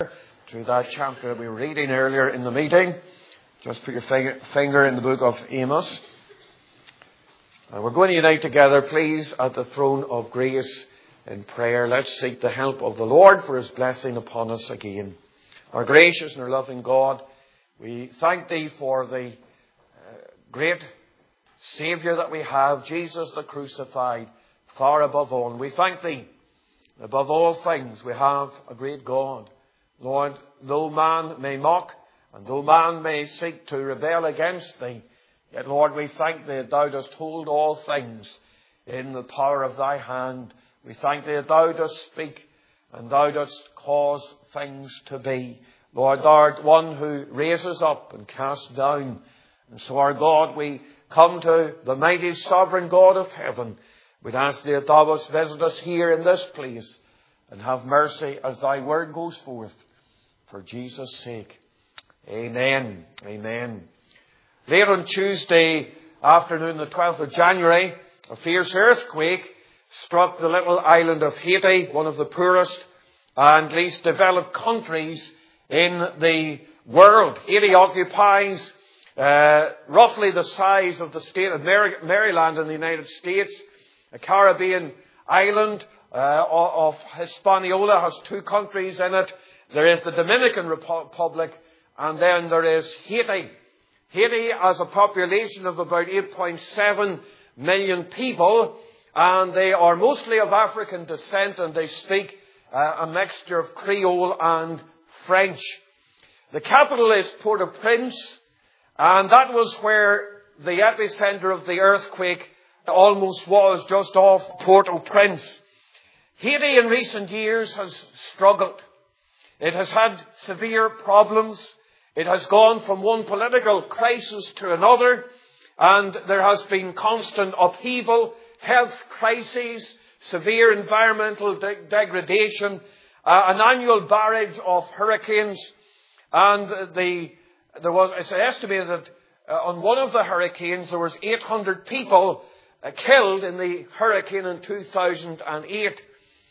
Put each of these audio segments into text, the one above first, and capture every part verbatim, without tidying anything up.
To that chapter we were reading earlier in the meeting. Just put your finger in the book of Amos. And we're going to unite together, please, at the throne of grace in prayer. Let's seek the help of the Lord for His blessing upon us again. Our gracious and our loving God, we thank Thee for the uh, great Saviour that we have, Jesus the crucified, far above all. And we thank Thee, above all things, we have a great God. Lord, though man may mock, and though man may seek to rebel against Thee, yet, Lord, we thank Thee that Thou dost hold all things in the power of Thy hand. We thank Thee that Thou dost speak, and Thou dost cause things to be. Lord, Thou art one who raises up and casts down. And so, our God, we come to the mighty sovereign God of heaven. We'd ask Thee that Thou wouldst visit us here in this place, and have mercy as Thy word goes forth. For Jesus' sake. Amen. Amen. Late on Tuesday afternoon, the twelfth of January, a fierce earthquake struck the little island of Haiti, one of the poorest and least developed countries in the world. Haiti occupies uh, roughly the size of the state of Maryland in the United States. A Caribbean island uh, of Hispaniola has two countries in it. There is the Dominican Republic, and then there is Haiti. Haiti has a population of about eight point seven million people, and they are mostly of African descent, and they speak uh, a mixture of Creole and French. The capital is Port-au-Prince, and that was where the epicenter of the earthquake almost was, just off Port-au-Prince. Haiti in recent years has struggled. It has had severe problems. It has gone from one political crisis to another, and there has been constant upheaval, health crises, severe environmental de- degradation, uh, an annual barrage of hurricanes, and the there was it's estimated that uh, on one of the hurricanes there was eight hundred people uh, killed in the hurricane in two thousand eight,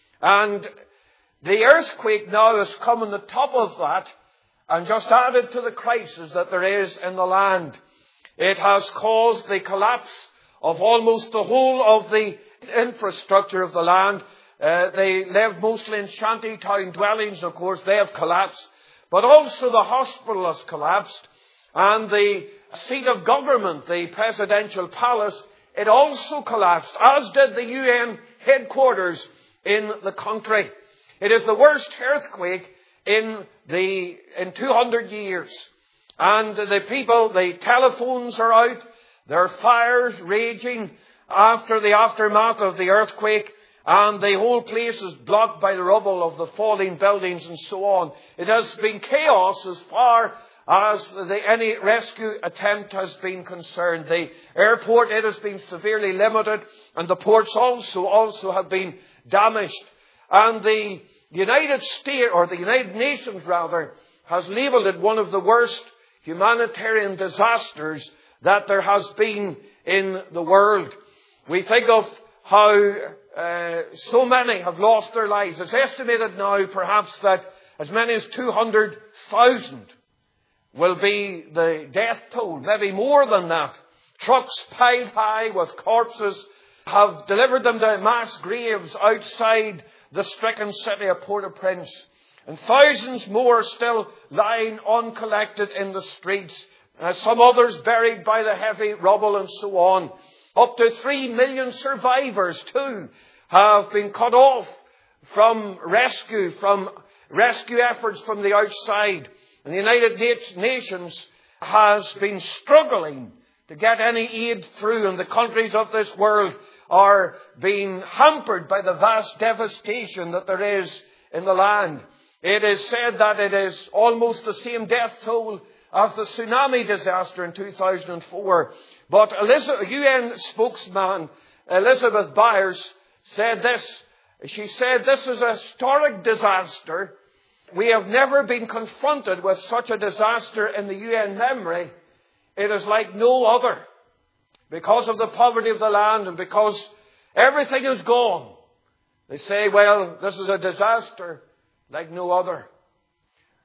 and the earthquake now has come on the top of that and just added to the crisis that there is in the land. It has caused the collapse of almost the whole of the infrastructure of the land. Uh, they live mostly in shantytown dwellings, of course, they have collapsed. But also the hospital has collapsed. And the seat of government, the presidential palace, it also collapsed, as did the U N headquarters in the country. It is the worst earthquake in the in two hundred years. And the people, the telephones are out. There are fires raging after the aftermath of the earthquake. And the whole place is blocked by the rubble of the falling buildings and so on. It has been chaos as far as the, any rescue attempt has been concerned. The airport, it has been severely limited. And the ports also, also have been damaged. And the United States, or the United Nations rather, has labelled it one of the worst humanitarian disasters that there has been in the world. We think of how uh, so many have lost their lives. It's estimated now perhaps that as many as two hundred thousand will be the death toll, maybe more than that. Trucks piled high with corpses have delivered them to mass graves outside the stricken city of Port-au-Prince. And thousands more still lying uncollected in the streets. Uh, some others buried by the heavy rubble and so on. Up to three million survivors too have been cut off from rescue, from rescue efforts from the outside. And the United Nations has been struggling to get any aid through, and the countries of this world are being hampered by the vast devastation that there is in the land. It is said that it is almost the same death toll as the tsunami disaster in two thousand four. But U N spokesman Elizabeth Byers said this. She said, "This is a historic disaster. We have never been confronted with such a disaster in the U N memory. It is like no other. Because of the poverty of the land and because everything is gone. They say, well, this is a disaster like no other."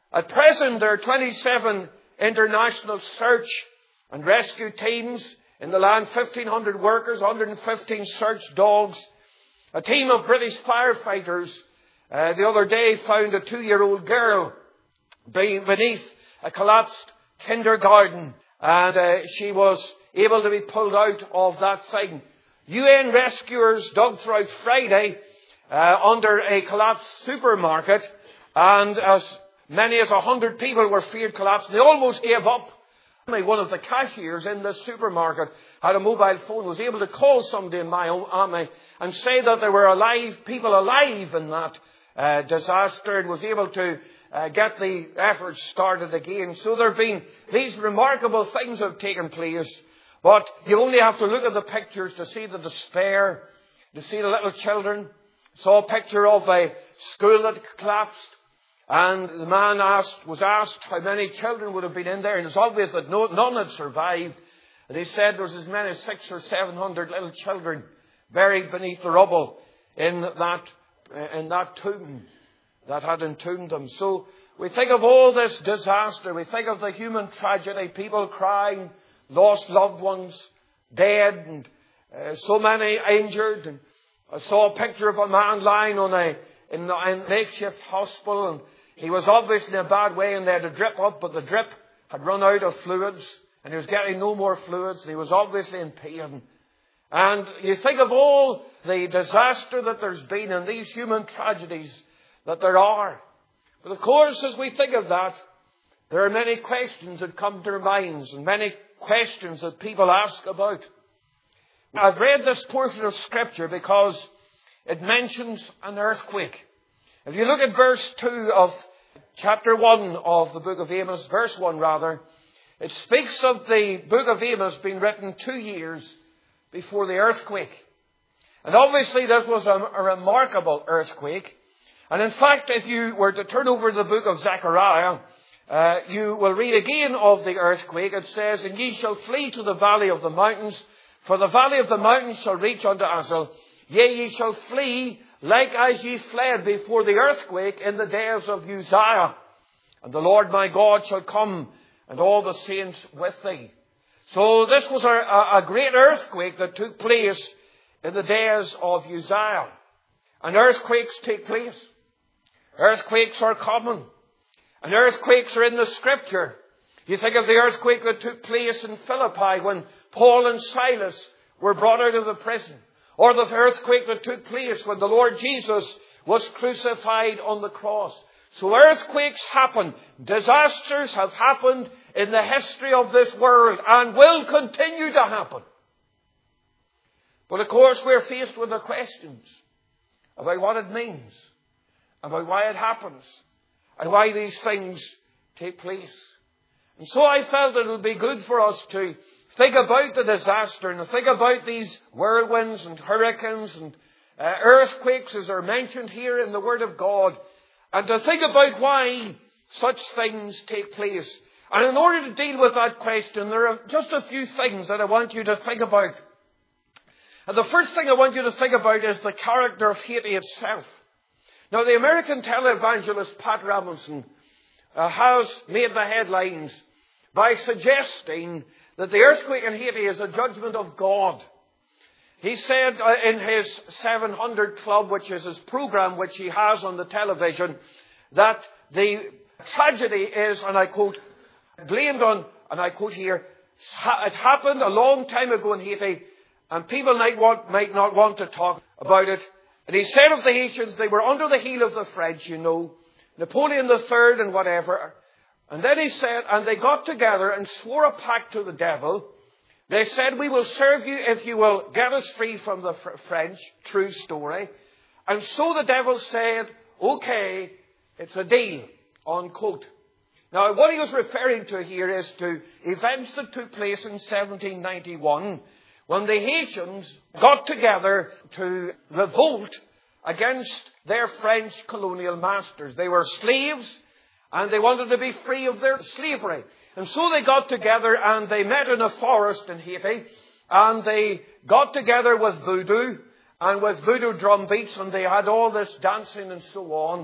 At present, there are twenty-seven international search and rescue teams in the land, fifteen hundred workers, one hundred fifteen search dogs. A team of British firefighters uh, the other day found a two-year-old girl beneath a collapsed kindergarten, and uh, she was able to be pulled out of that thing. U N rescuers dug throughout Friday uh, under a collapsed supermarket, and as many as a hundred people were feared collapse. They almost gave up. One of the cashiers in the supermarket had a mobile phone, was able to call somebody in Miami and say that there were alive people alive in that uh, disaster, and was able to uh, get the efforts started again. So there have been these remarkable things have taken place. But you only have to look at the pictures to see the despair, to see the little children. Saw a picture of a school that collapsed. And the man asked, was asked how many children would have been in there. And it's obvious that no, none had survived. And he said there was as many as six or seven hundred little children buried beneath the rubble in that, in that tomb that had entombed them. So we think of all this disaster. We think of the human tragedy, people crying, lost loved ones, dead, and uh, so many injured. And I saw a picture of a man lying on a, in a makeshift hospital, and he was obviously in a bad way, and they had a drip up, but the drip had run out of fluids, and he was getting no more fluids, and he was obviously in pain. And you think of all the disaster that there's been and these human tragedies that there are. But of course, as we think of that, there are many questions that come to our minds, and many questions that people ask about. I've read this portion of Scripture because it mentions an earthquake. If you look at verse two of chapter one of the book of Amos, verse one rather, it speaks of the book of Amos being written two years before the earthquake. And obviously this was a, a remarkable earthquake. And in fact, if you were to turn over to the book of Zechariah, uh, you will read again of the earthquake. It says, and ye shall flee to the valley of the mountains, for the valley of the mountains shall reach unto Azel. Yea, ye shall flee like as ye fled before the earthquake in the days of Uzziah. And the Lord my God shall come, and all the saints with thee. So this was a, a great earthquake that took place in the days of Uzziah. And earthquakes take place. Earthquakes are common. And earthquakes are in the Scripture. You think of the earthquake that took place in Philippi when Paul and Silas were brought out of the prison. Or the earthquake that took place when the Lord Jesus was crucified on the cross. So earthquakes happen. Disasters have happened in the history of this world and will continue to happen. But of course we're faced with the questions about what it means, about why it happens, and why these things take place. And so I felt it would be good for us to think about the disaster and to think about these whirlwinds and hurricanes and uh, earthquakes as are mentioned here in the Word of God, and to think about why such things take place. And in order to deal with that question, there are just a few things that I want you to think about. And the first thing I want you to think about is the character of Haiti itself. Now, the American televangelist Pat Robinson uh, has made the headlines by suggesting that the earthquake in Haiti is a judgment of God. He said uh, in his seven hundred Club, which is his program which he has on the television, that the tragedy is, and I quote, blamed on, and I quote here, it happened a long time ago in Haiti, and people might, want, might not want to talk about it. And he said of the Haitians, they were under the heel of the French, you know, Napoleon the Third and whatever. And then he said, and they got together and swore a pact to the devil. They said, we will serve you if you will get us free from the French. True story. And so the devil said, okay, it's a deal, unquote. Now, what he was referring to here is to events that took place in seventeen ninety-one, when the Haitians got together to revolt against their French colonial masters. They were slaves, and they wanted to be free of their slavery. And so they got together and they met in a forest in Haiti, and they got together with voodoo and with voodoo drum beats, and they had all this dancing and so on.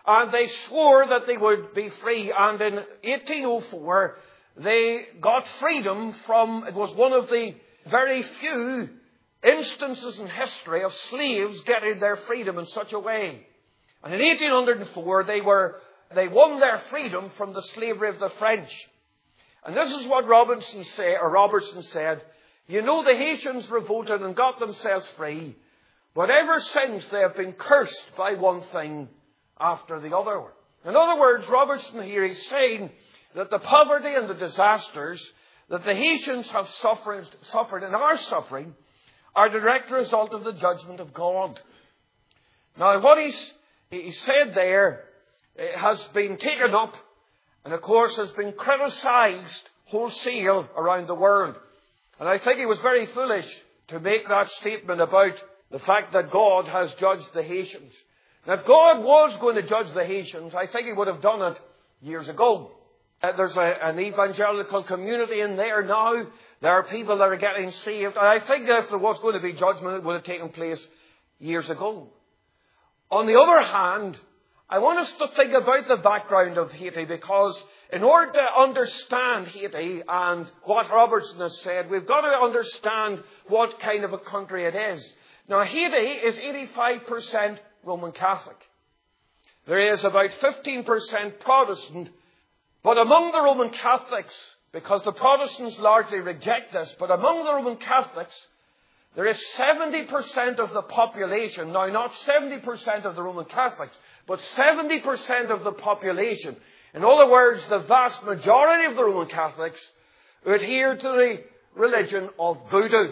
and they swore that they would be free. And in eighteen oh four, they got freedom from, it was one of the very few instances in history of slaves getting their freedom in such a way. And in eighteen oh four, they were, they won their freedom from the slavery of the French. And this is what Robinson say, or Robertson said, you know, the Haitians revolted and got themselves free, but ever since they have been cursed by one thing after the other. In other words, Robertson here is saying that the poverty and the disasters that the Haitians have suffered, suffered and are suffering are a direct result of the judgment of God. Now, what he's, he said there has been taken up and, of course, has been criticized wholesale around the world. And I think he was very foolish to make that statement about the fact that God has judged the Haitians. Now, if God was going to judge the Haitians, I think he would have done it years ago. Uh, there's a, an evangelical community in there now. There are people that are getting saved. And I think that if there was going to be judgment, it would have taken place years ago. On the other hand, I want us to think about the background of Haiti, because in order to understand Haiti and what Robertson has said, we've got to understand what kind of a country it is. Now, Haiti is eighty-five percent Roman Catholic. There is about fifteen percent Protestant. But among the Roman Catholics, because the Protestants largely reject this, but among the Roman Catholics, there is seventy percent of the population, now not seventy percent of the Roman Catholics, but seventy percent of the population. In other words, the vast majority of the Roman Catholics adhere to the religion of voodoo.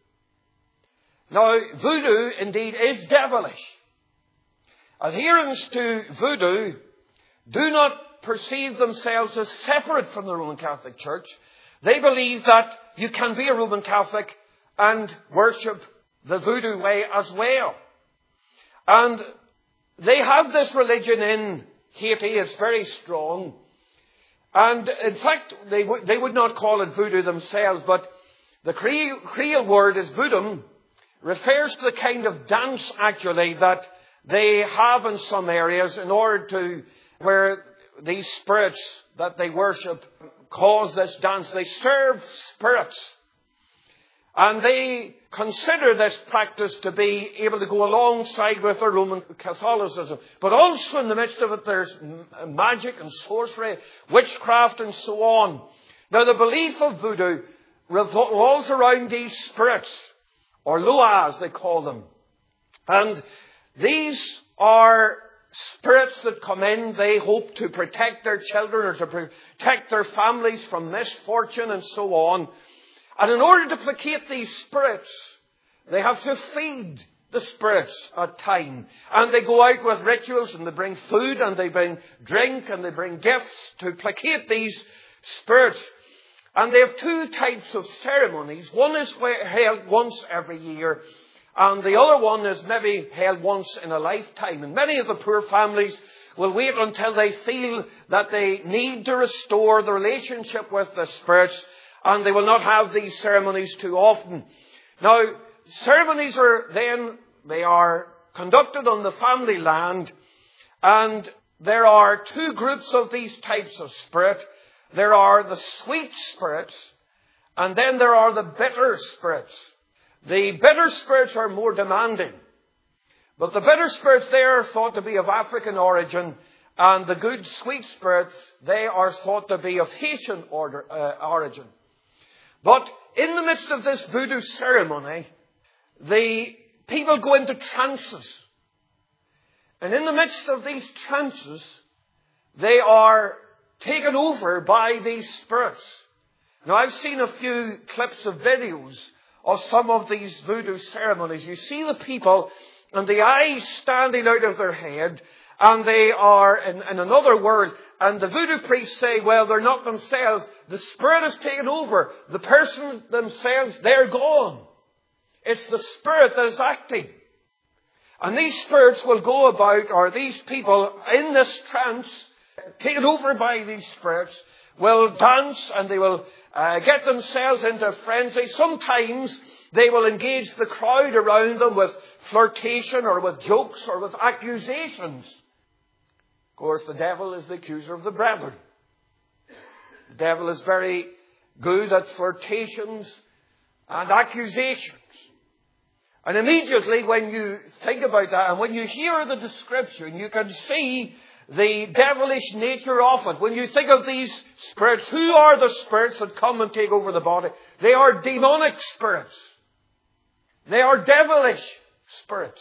Now, voodoo indeed is devilish. Adherents to voodoo do not perceive themselves as separate from the Roman Catholic Church. They believe that you can be a Roman Catholic and worship the voodoo way as well. And they have this religion in Haiti. It's very strong. And in fact, they, w- they would not call it voodoo themselves, but the Creole, Creole word is voodoo, refers to the kind of dance actually that they have in some areas in order to, where these spirits that they worship cause this dance. They serve spirits. And they consider this practice to be able to go alongside with their Roman Catholicism. But also in the midst of it, there's magic and sorcery, witchcraft and so on. Now, the belief of voodoo revolves around these spirits, or loas they call them. And these are spirits that come in. They hope to protect their children or to protect their families from misfortune and so on. And in order to placate these spirits, they have to feed the spirits at time. And they go out with rituals, and they bring food, and they bring drink, and they bring gifts to placate these spirits. And they have two types of ceremonies. One is held once every year, and the other one is maybe held once in a lifetime. And many of the poor families will wait until they feel that they need to restore the relationship with the spirits, and they will not have these ceremonies too often. Now, ceremonies are then, they are conducted on the family land, and there are two groups of these types of spirit. There are the sweet spirits, and then there are the bitter spirits. The bitter spirits are more demanding, but the bitter spirits, they are thought to be of African origin, and the good sweet spirits, they are thought to be of Haitian order, uh, origin. But in the midst of this voodoo ceremony, the people go into trances. And in the midst of these trances, they are taken over by these spirits. Now, I've seen a few clips of videos of some of these voodoo ceremonies. You see the people and the eyes standing out of their head, and they are in, in another world. And the voodoo priests say, well, they're not themselves. The spirit has taken over. The person themselves, they're gone. It's the spirit that is acting. And these spirits will go about, or these people in this trance, taken over by these spirits, will dance, and they will uh, get themselves into frenzy. Sometimes they will engage the crowd around them with flirtation or with jokes or with accusations. Of course, the devil is the accuser of the brethren. The devil is very good at flirtations and accusations. And immediately when you think about that, and when you hear the description, you can see the devilish nature of it. When you think of these spirits, who are the spirits that come and take over the body? They are demonic spirits. They are devilish spirits.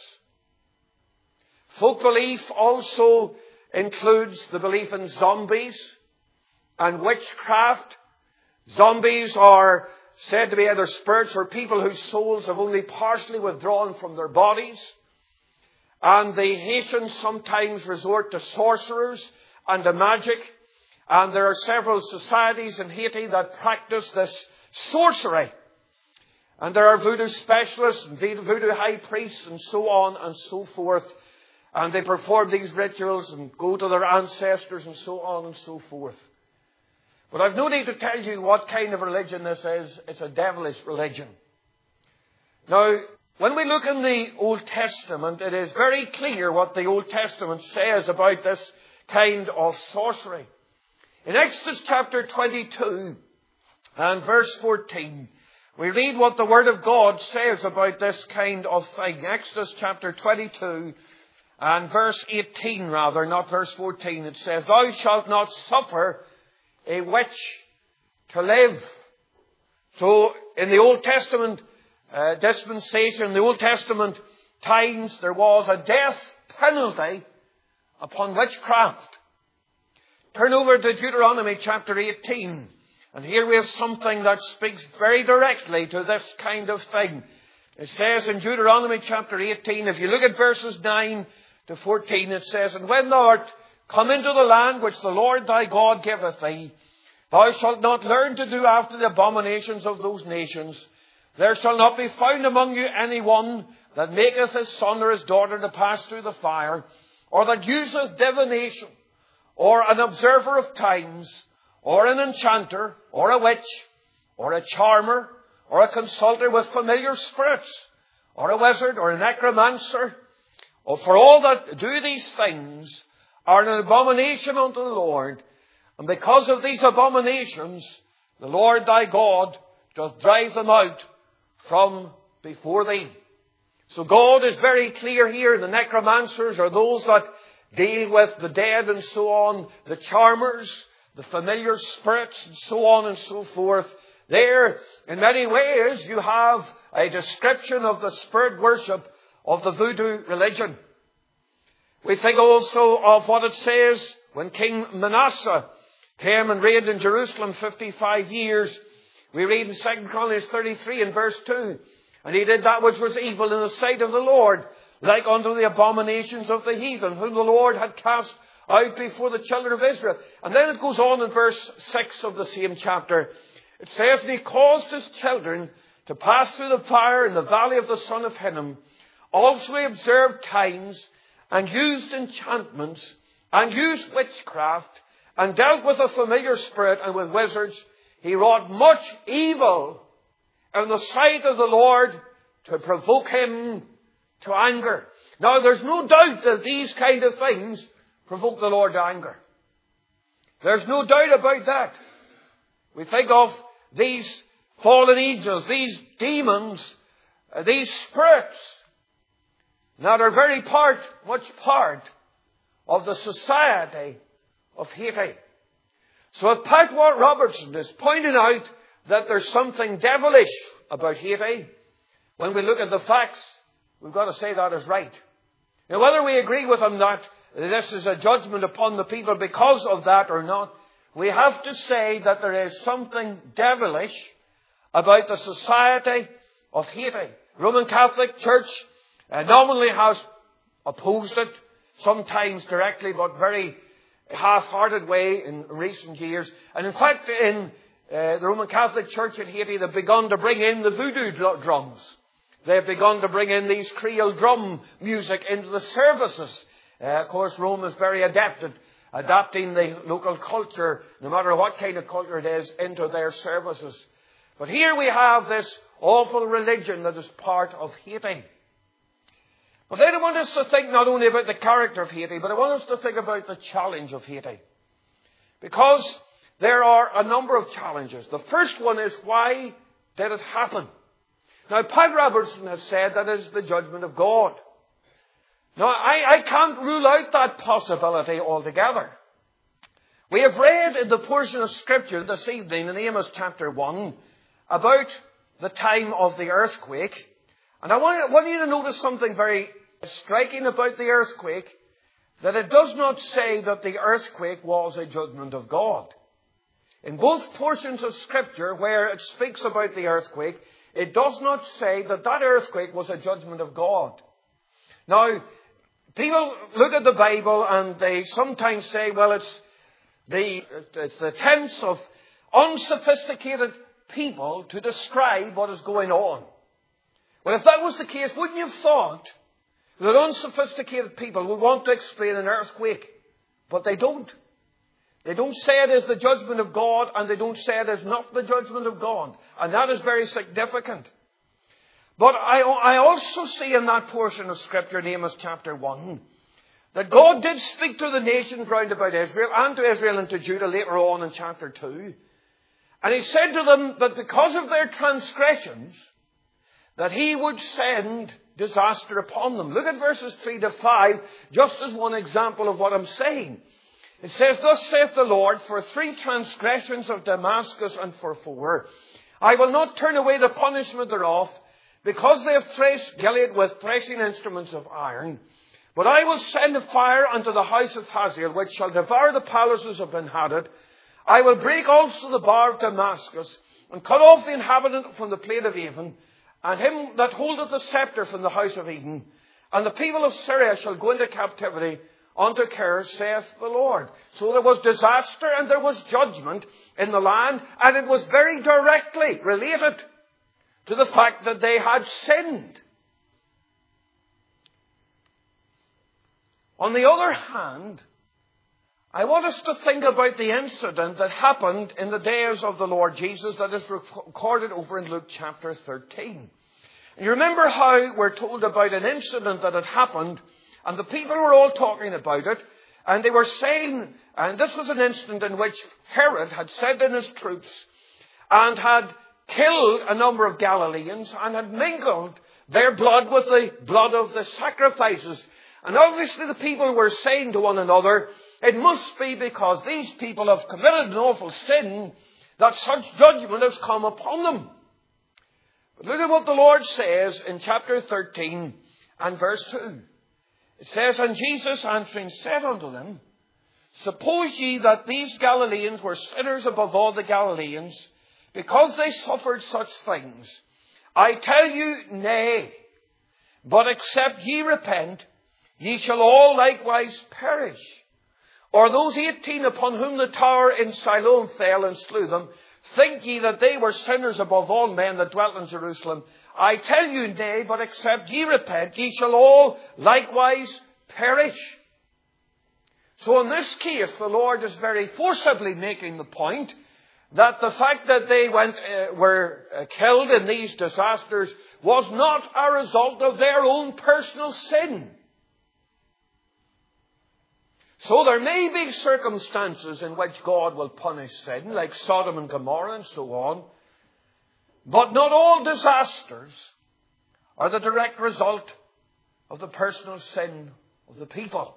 Folk belief also includes the belief in zombies and witchcraft. Zombies are said to be either spirits or people whose souls have only partially withdrawn from their bodies. And the Haitians sometimes resort to sorcerers and to magic. And there are several societies in Haiti that practice this sorcery. And there are voodoo specialists, and voodoo high priests, and so on and so forth. And they perform these rituals and go to their ancestors and so on and so forth. But I've no need to tell you what kind of religion this is. It's a devilish religion. Now, when we look in the Old Testament, it is very clear what the Old Testament says about this kind of sorcery. In Exodus chapter twenty-two and verse fourteen, we read what the Word of God says about this kind of thing. Exodus chapter twenty-two and verse eighteen, rather, not verse fourteen. It says, "Thou shalt not suffer a witch to live." So, in the Old Testament uh, dispensation, in the Old Testament times, there was a death penalty upon witchcraft. Turn over to Deuteronomy chapter eighteen. And here we have something that speaks very directly to this kind of thing. It says in Deuteronomy chapter eighteen, if you look at verses nine to fourteen, it says, "And when thou art come into the land which the Lord thy God giveth thee, thou shalt not learn to do after the abominations of those nations. There shall not be found among you any one that maketh his son or his daughter to pass through the fire, or that useth divination, or an observer of times, or an enchanter, or a witch, or a charmer, or a consulter with familiar spirits, or a wizard, or a necromancer. Or for all that do these things are an abomination unto the Lord. And because of these abominations, the Lord thy God doth drive them out from before thee." So God is very clear here. The necromancers are those that deal with the dead and so on. The charmers, the familiar spirits, and so on and so forth. There, in many ways, you have a description of the spirit worship of the voodoo religion. We think also of what it says when King Manasseh came and reigned in Jerusalem fifty-five years. We read in Second Chronicles thirty-three and verse two, "And he did that which was evil in the sight of the Lord, like unto the abominations of the heathen, whom the Lord had cast out before the children of Israel." And then it goes on in verse six of the same chapter. It says, "And he caused his children to pass through the fire in the valley of the son of Hinnom. Also he observed times, and used enchantments, and used witchcraft, and dealt with a familiar spirit and with wizards. He wrought much evil in the sight of the Lord to provoke him to anger." Now, there's no doubt that these kind of things provoke the Lord to anger. There's no doubt about that. We think of these fallen angels, these demons, uh, these spirits that are very part, much part of the society of Haiti. So if Pat Watt Robertson is pointing out that there's something devilish about Haiti, when we look at the facts, we've got to say that is right. Now, whether we agree with him that this is a judgment upon the people because of that or not, we have to say that there is something devilish about the society of Haiti. Roman Catholic Church uh, nominally has opposed it, sometimes directly, but very half-hearted way in recent years. And in fact, in uh, the Roman Catholic Church in Haiti, they've begun to bring in the voodoo dr- drums. They've begun to bring in these Creole drum music into the services. Uh, of course, Rome is very adept at adapting the local culture, no matter what kind of culture it is, into their services. But here we have this awful religion that is part of Haiti. But then I want us to think not only about the character of Haiti, but I want us to think about the challenge of Haiti. Because there are a number of challenges. The first one is, why did it happen? Now, Pat Robertson has said that is the judgment of God. Now, I, I can't rule out that possibility altogether. We have read in the portion of Scripture this evening in Amos chapter one about the time of the earthquake. And I want, I want you to notice something very striking about the earthquake, that it does not say that the earthquake was a judgment of God. In both portions of Scripture where it speaks about the earthquake, it does not say that that earthquake was a judgment of God. Now, people look at the Bible and they sometimes say, well, it's the, it's the attempts of unsophisticated people to describe what is going on. Well, if that was the case, wouldn't you have thought that unsophisticated people would want to explain an earthquake? But they don't. They don't say it is the judgment of God, and they don't say it is not the judgment of God. And that is very significant. But I, I also see in that portion of Scripture in Amos chapter one that God did speak to the nations round about Israel, and to Israel and to Judah later on in chapter two. And He said to them that because of their transgressions, that He would send disaster upon them. Look at verses three to five, just as one example of what I'm saying. It says, Thus saith the Lord, for three transgressions of Damascus and for four, I will not turn away the punishment thereof, because they have threshed Gilead with threshing instruments of iron. But I will send a fire unto the house of Hazael, which shall devour the palaces of Ben-Hadad. I will break also the bar of Damascus, and cut off the inhabitant from the plain of Avon, and him that holdeth the scepter from the house of Eden. And the people of Syria shall go into captivity unto Kir, saith the Lord. So there was disaster and there was judgment in the land, and it was very directly related to the fact that they had sinned. On the other hand, I want us to think about the incident that happened in the days of the Lord Jesus that is recorded over in Luke chapter thirteen. And you remember how we're told about an incident that had happened, and the people were all talking about it, and they were saying, and this was an incident in which Herod had sent in his troops and had killed a number of Galileans and had mingled their blood with the blood of the sacrifices. And obviously the people were saying to one another, it must be because these people have committed an awful sin that such judgment has come upon them. But look at what the Lord says in chapter thirteen and verse two. It says, And Jesus answering said unto them, Suppose ye that these Galileans were sinners above all the Galileans, because they suffered such things? I tell you, nay, but except ye repent, ye shall all likewise perish. Or those eighteen upon whom the tower in Siloam fell and slew them, think ye that they were sinners above all men that dwelt in Jerusalem? I tell you, nay, but except ye repent, ye shall all likewise perish. So in this case, the Lord is very forcibly making the point that the fact that they went uh, were uh, killed in these disasters was not a result of their own personal sin. So there may be circumstances in which God will punish sin, like Sodom and Gomorrah and so on. But not all disasters are the direct result of the personal sin of the people.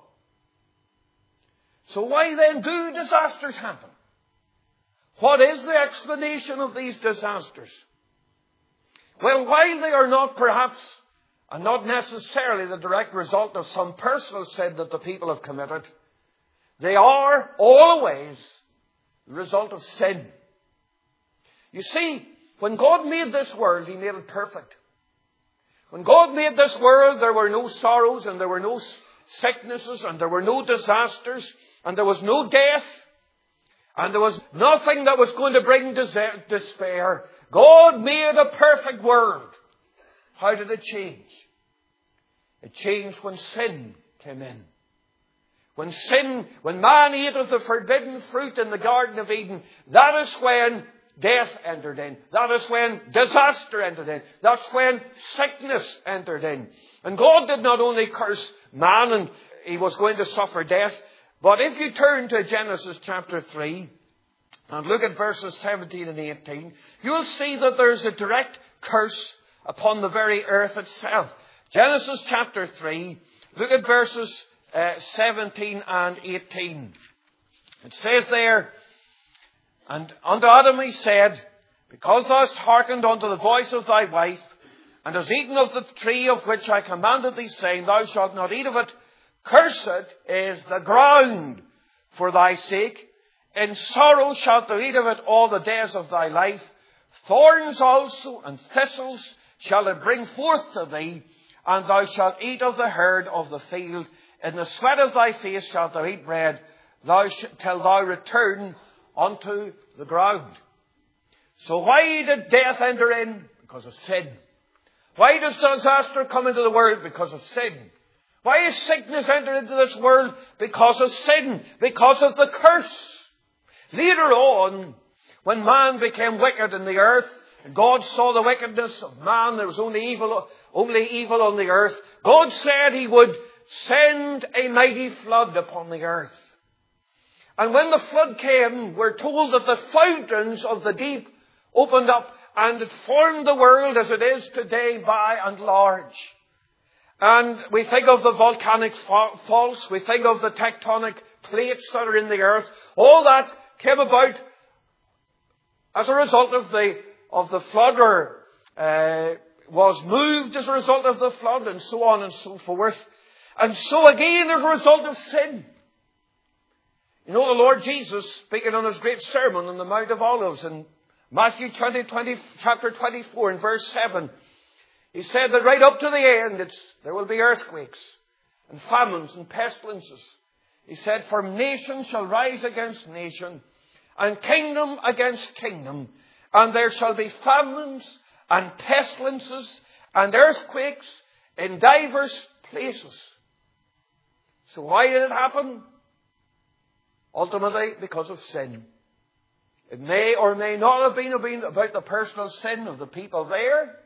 So why then do disasters happen? What is the explanation of these disasters? Well, while they are not perhaps, and not necessarily the direct result of some personal sin that the people have committed, they are always the result of sin. You see, when God made this world, He made it perfect. When God made this world, there were no sorrows, and there were no sicknesses, and there were no disasters, and there was no death, and there was nothing that was going to bring despair. God made a perfect world. How did it change? It changed when sin came in. When sin, when man ate of the forbidden fruit in the Garden of Eden, that is when death entered in. That is when disaster entered in. That's when sickness entered in. And God did not only curse man and he was going to suffer death, but if you turn to Genesis chapter three and look at verses seventeen and eighteen, you will see that there's a direct curse upon the very earth itself. Genesis chapter three, look at verses uh, seventeen and eighteen. It says there, "And unto Adam he said, Because thou hast hearkened unto the voice of thy wife, and hast eaten of the tree of which I commanded thee, saying, Thou shalt not eat of it, cursed is the ground for thy sake. In sorrow shalt thou eat of it all the days of thy life. Thorns also and thistles shall it bring forth to thee, and thou shalt eat of the herb of the field. In the sweat of thy face shalt thou eat bread, thou sh- till thou return unto the ground." So why did death enter in? Because of sin. Why does disaster come into the world? Because of sin. Why is sickness entered into this world? Because of sin. Because of the curse. Later on, when man became wicked in the earth, and God saw the wickedness of man, there was only evil, only evil on the earth, God said he would send a mighty flood upon the earth. And when the flood came, we're told that the fountains of the deep opened up and it formed the world as it is today by and large. And we think of the volcanic faults, we think of the tectonic plates that are in the earth. All that came about as a result of the of the flood, or uh, was moved as a result of the flood, and so on and so forth. And so again as a result of sin. You know, the Lord Jesus, speaking on his great sermon on the Mount of Olives in Matthew twenty, twenty, chapter twenty-four and verse seven, he said that right up to the end, it's, there will be earthquakes and famines and pestilences. He said, "For nation shall rise against nation, and kingdom against kingdom, and there shall be famines and pestilences and earthquakes in divers places." So why did it happen? Ultimately, because of sin. It may or may not have been about the personal sin of the people there,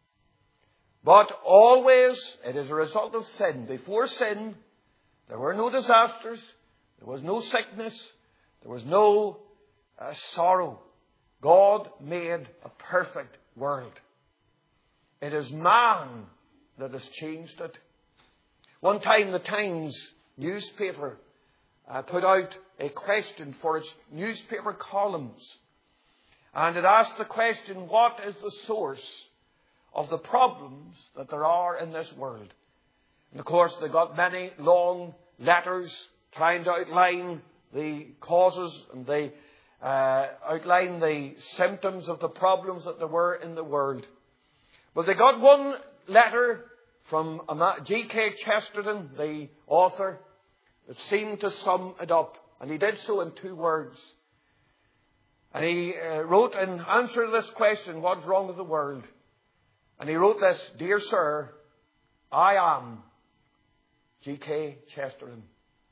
but always it is a result of sin. Before sin, there were no disasters, there was no sickness, there was no uh, sorrow. God made a perfect world. It is man that has changed it. One time the Times newspaper uh, put out a question for its newspaper columns. And it asked the question, what is the source of the problems that there are in this world? And of course they got many long letters trying to outline the causes, and they uh, outline the symptoms of the problems that there were in the world. But they got one letter from G K Chesterton, the author, that seemed to sum it up. And he did so in two words. And he uh, wrote in answer to this question, what's wrong with the world? And he wrote this, "Dear Sir, I am G K Chesterton.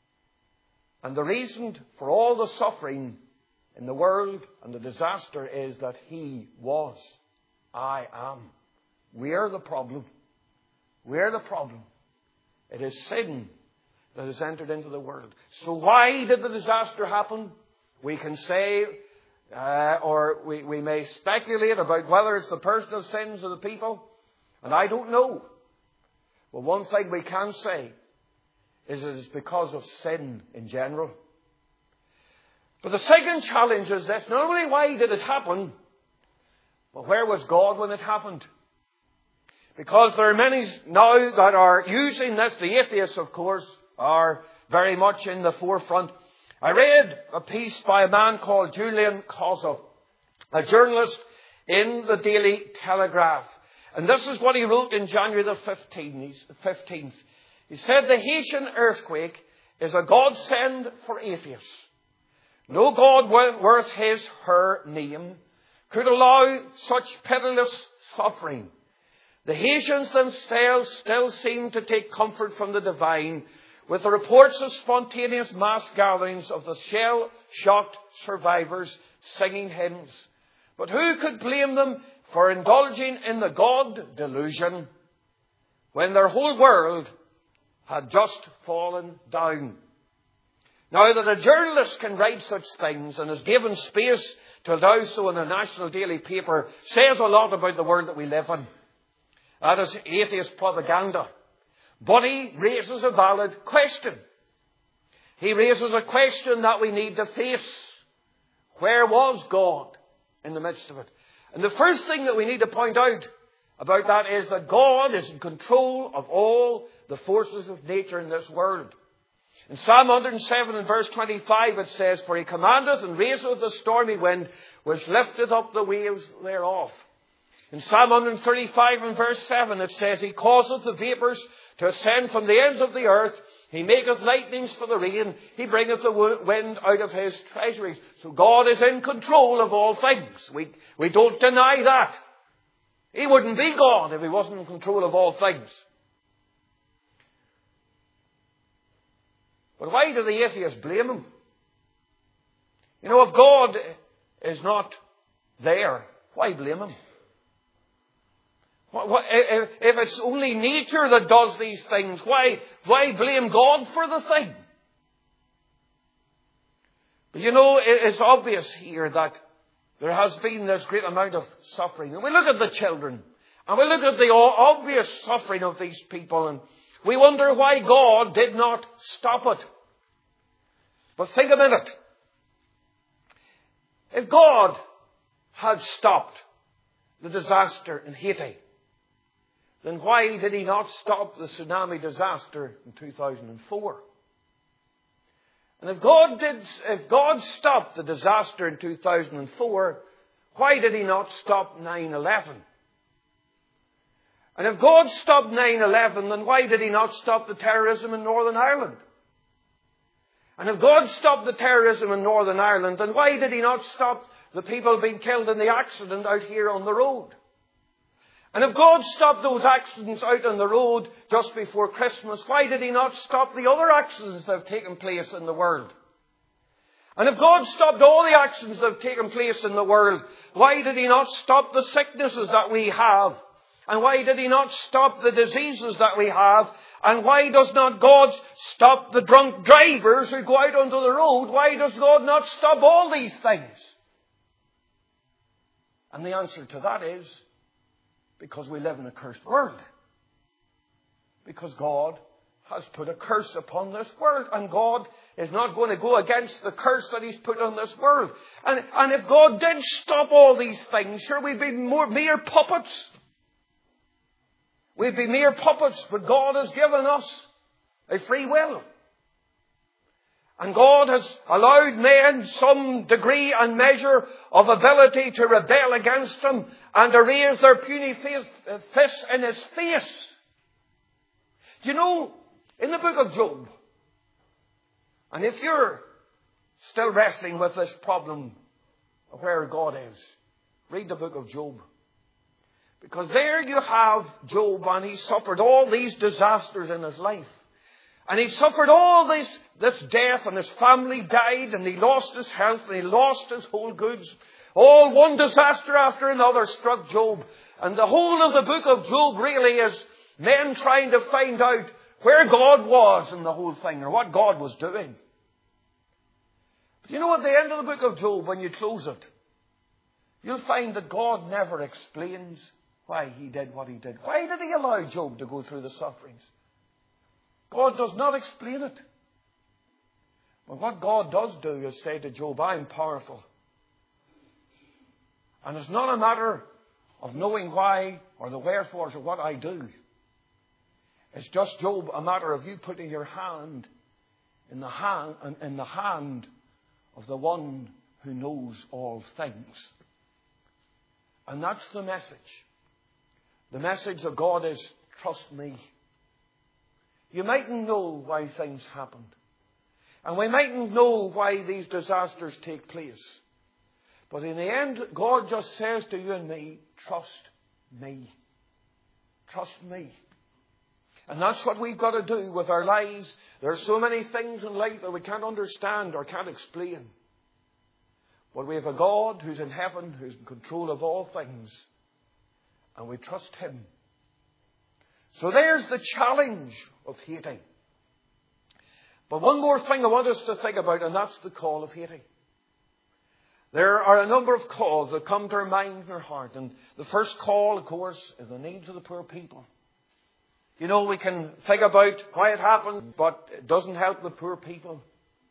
And the reason for all the suffering in the world and the disaster is that he was. I am. We're the problem. We're the problem. It is sin that has entered into the world. So why did the disaster happen? We can say, uh, or we, we may speculate about whether it's the personal sins of the people. And I don't know. But one thing we can say is it is because of sin in general. But the second challenge is this. Not only why did it happen, but where was God when it happened? Because there are many now that are using this. The atheists, of course, are very much in the forefront. I read a piece by a man called Julian Kossoff, a journalist in the Daily Telegraph. And this is what he wrote in January the fifteenth. He said, "The Haitian earthquake is a godsend for atheists. No God worth his, her name could allow such pitiless suffering. The Haitians themselves still seem to take comfort from the divine with the reports of spontaneous mass gatherings of the shell-shocked survivors singing hymns. But who could blame them for indulging in the God delusion when their whole world had just fallen down? Now that a journalist can write such things and is given space to allow so in a national daily paper says a lot about the world that we live in. That is atheist propaganda. But he raises a valid question. He raises a question that we need to face. Where was God in the midst of it? And the first thing that we need to point out about that is that God is in control of all the forces of nature in this world. In Psalm one hundred seven and verse twenty-five it says, "For he commandeth and raiseth the stormy wind, which lifteth up the waves thereof." In Psalm one hundred thirty-five and verse seven it says, "He causeth the vapours to ascend from the ends of the earth. He maketh lightnings for the rain. He bringeth the wind out of his treasuries." So God is in control of all things. We, we don't deny that. He wouldn't be God if he wasn't in control of all things. But why do the atheists blame him? You know, if God is not there, why blame him? If it's only nature that does these things, why, why blame God for the thing? But you know, it's obvious here that there has been this great amount of suffering. And we look at the children, and we look at the obvious suffering of these people, and we wonder why God did not stop it. But think a minute. If God had stopped the disaster in Haiti, then why did he not stop the tsunami disaster in two thousand four? And if God did, if God stopped the disaster in two thousand four, why did he not stop nine eleven? And if God stopped nine eleven, then why did he not stop the terrorism in Northern Ireland? And if God stopped the terrorism in Northern Ireland, then why did he not stop the people being killed in the accident out here on the road? And if God stopped those accidents out on the road just before Christmas, why did he not stop the other accidents that have taken place in the world? And if God stopped all the accidents that have taken place in the world, why did he not stop the sicknesses that we have? And why did he not stop the diseases that we have? And why does not God stop the drunk drivers who go out onto the road? Why does God not stop all these things? And the answer to that is because we live in a cursed world. Because God has put a curse upon this world. And God is not going to go against the curse that he's put on this world. And, and if God did stop all these things, sure, we'd be more, mere puppets. We'd be mere puppets, but God has given us a free will. And God has allowed men some degree and measure of ability to rebel against him and to raise their puny fists in his face. You know, in the book of Job, and if you're still wrestling with this problem of where God is, read the book of Job. Because there you have Job, and he suffered all these disasters in his life. And he suffered all this, this death, and his family died, and he lost his health, and he lost his whole goods. All one disaster after another struck Job. And the whole of the book of Job really is men trying to find out where God was in the whole thing, or what God was doing. But you know, at the end of the book of Job, when you close it, you'll find that God never explains why he did what he did. Why did he allow Job to go through the sufferings? God does not explain it. But what God does do is say to Job, I'm powerful. And it's not a matter of knowing why or the wherefores of what I do. It's just, Job, a matter of you putting your hand in the hand, in the hand of the one who knows all things. And that's the message. The message of God is, trust me. You mightn't know why things happened. And we mightn't know why these disasters take place. But in the end, God just says to you and me, trust me. Trust me. And that's what we've got to do with our lives. There are so many things in life that we can't understand or can't explain. But we have a God who's in heaven, who's in control of all things. And we trust Him. So there's the challenge of Haiti. But one more thing I want us to think about, and that's the call of Haiti. There are a number of calls that come to our mind and our heart. And the first call, of course, is the needs of the poor people. You know, we can think about why it happened, but it doesn't help the poor people.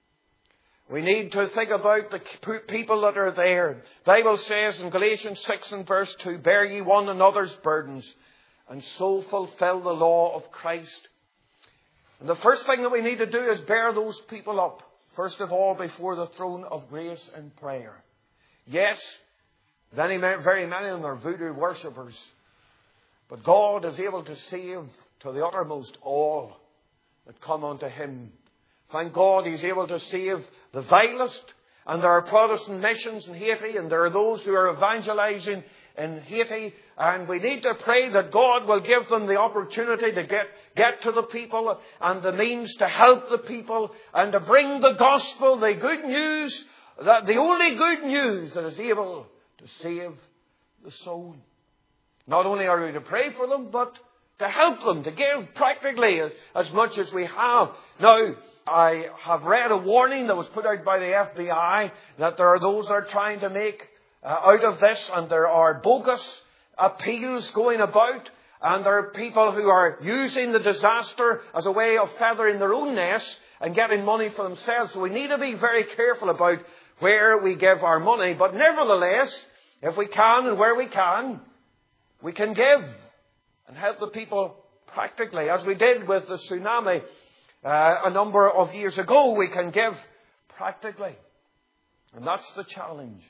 We need to think about the people that are there. The Bible says in Galatians six and verse two, bear ye one another's burdens, and so fulfill the law of Christ. And the first thing that we need to do is bear those people up, first of all, before the throne of grace in prayer. Yes, many, very many of them are voodoo worshippers. But God is able to save to the uttermost all that come unto Him. Thank God He's able to save the vilest. And there are Protestant missions in Haiti, and there are those who are evangelizing in Haiti. And we need to pray that God will give them the opportunity to get, get to the people and the means to help the people and to bring the gospel, the good news, that the only good news that is able to save the soul. Not only are we to pray for them, but to help them, to give practically as, as much as we have. Now, I have read a warning that was put out by the F B I that there are those that are trying to make uh, out of this, and there are bogus appeals going about, and there are people who are using the disaster as a way of feathering their own nests and getting money for themselves. So we need to be very careful about where we give our money. But nevertheless, if we can and where we can, we can give and help the people practically, as we did with the tsunami uh, a number of years ago. We can give practically. And that's the challenge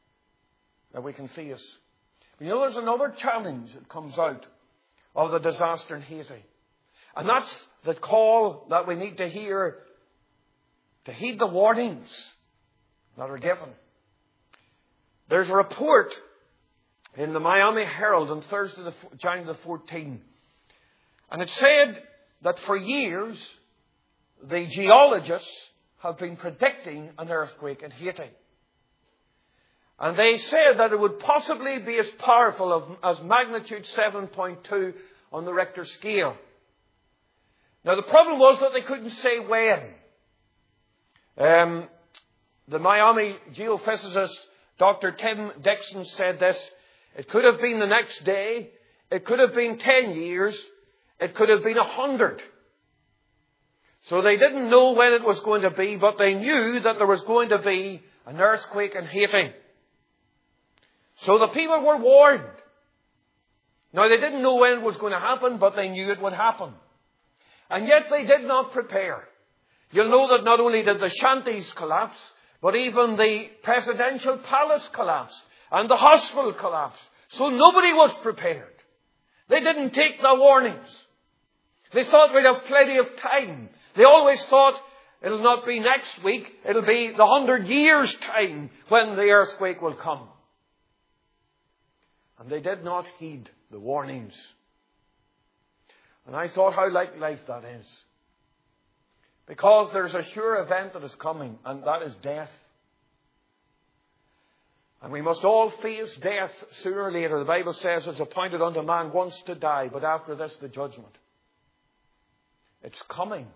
that we can face. You know, there's another challenge that comes out of the disaster in Haiti. And that's the call that we need to hear, to heed the warnings that are given. There's a report in the Miami Herald on Thursday, January the fourteenth. And it said that for years, the geologists have been predicting an earthquake in Haiti. And they said that it would possibly be as powerful as magnitude seven point two on the Richter scale. Now, the problem was that they couldn't say when. Um, the Miami geophysicist, Doctor Tim Dixon, said this: it could have been the next day, it could have been ten years, it could have been a hundred. So they didn't know when it was going to be, but they knew that there was going to be an earthquake in Haiti. So the people were warned. Now, they didn't know when it was going to happen, but they knew it would happen. And yet they did not prepare. You'll know that not only did the shanties collapse, but even the presidential palace collapsed and the hospital collapsed. So nobody was prepared. They didn't take the warnings. They thought we'd have plenty of time. They always thought it'll not be next week, it'll be the hundred years' time when the earthquake will come. And they did not heed the warnings. And I thought how like life that is. Because there's a sure event that is coming, and that is death. And we must all face death sooner or later. The Bible says it's appointed unto man once to die, but after this the judgment. It's coming.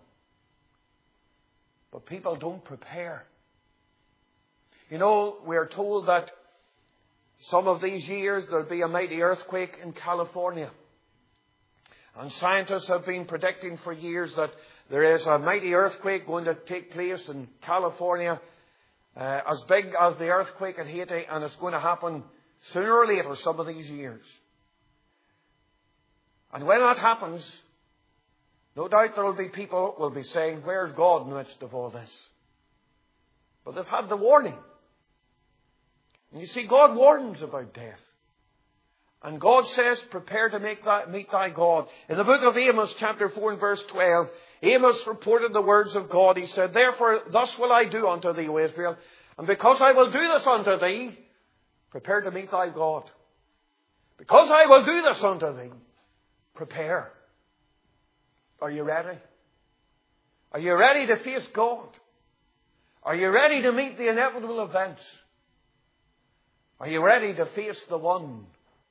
But people don't prepare. You know, we are told that some of these years there'll be a mighty earthquake in California. And scientists have been predicting for years that there is a mighty earthquake going to take place in California, uh, as big as the earthquake in Haiti, and it's going to happen sooner or later, some of these years. And when that happens, no doubt there will be people who will be saying, where's God in the midst of all this? But they've had the warning. And you see, God warns about death. And God says, prepare to make thy, meet thy God. In the book of Amos, chapter four and verse twelve, Amos reported the words of God. He said, therefore, thus will I do unto thee, O Israel. And because I will do this unto thee, prepare to meet thy God. Because I will do this unto thee, prepare. Are you ready? Are you ready to face God? Are you ready to meet the inevitable events? Are you ready to face the one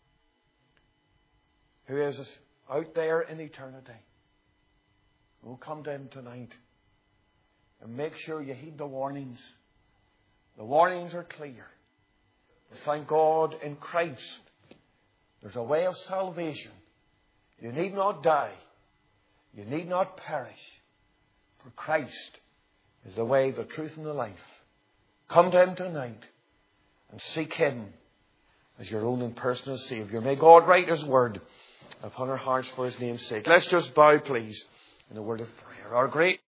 who is out there in eternity? We'll come to him tonight. And make sure you heed the warnings. The warnings are clear. But thank God in Christ there's a way of salvation. You need not die. You need not perish. For Christ is the way, the truth, and the life. Come to him tonight and seek him as your own and personal Saviour. May God write his word upon our hearts for his name's sake. Let's just bow, please, in a word of prayer. Our great